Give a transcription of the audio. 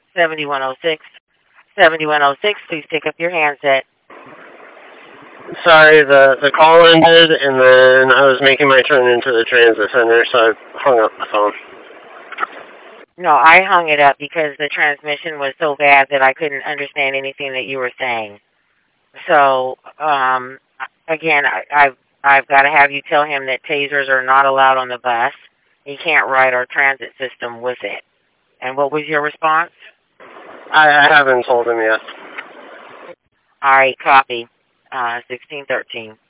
7106. 7106, please pick up your handset. Sorry, the call ended, and then I was making my turn into the transit center, so I hung up the phone. No, I hung it up because the transmission was so bad that I couldn't understand anything that you were saying. So, again, I've got to have you tell him that tasers are not allowed on the bus. He can't ride our transit system with it. And what was your response? I haven't told him yet. All right, copy. 1613.